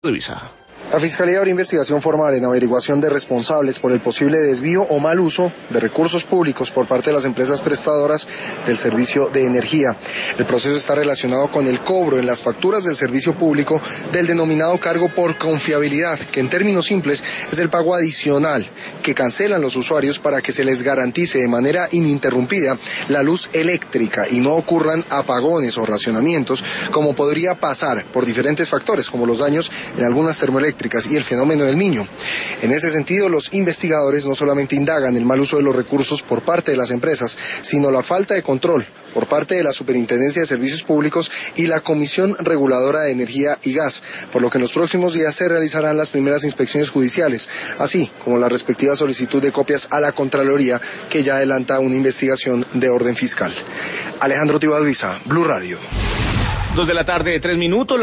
Luisa. La Fiscalía abre investigación formal en averiguación de responsables por el posible desvío o mal uso de recursos públicos por parte de las empresas prestadoras del servicio de energía. El proceso está relacionado con el cobro en las facturas del servicio público del denominado cargo por confiabilidad, que en términos simples es el pago adicional que cancelan los usuarios para que se les garantice de manera ininterrumpida la luz eléctrica y no ocurran apagones o racionamientos, como podría pasar por diferentes factores, como los daños en algunas termoeléctricas y el fenómeno del Niño. En ese sentido, los investigadores no solamente indagan el mal uso de los recursos por parte de las empresas, sino la falta de control por parte de la Superintendencia de Servicios Públicos y la Comisión Reguladora de Energía y Gas, por lo que en los próximos días se realizarán las primeras inspecciones judiciales, así como la respectiva solicitud de copias a la Contraloría, que ya adelanta una investigación de orden fiscal. Alejandro Tibaduiza, Blue Radio. 2 de la tarde, 3 minutos.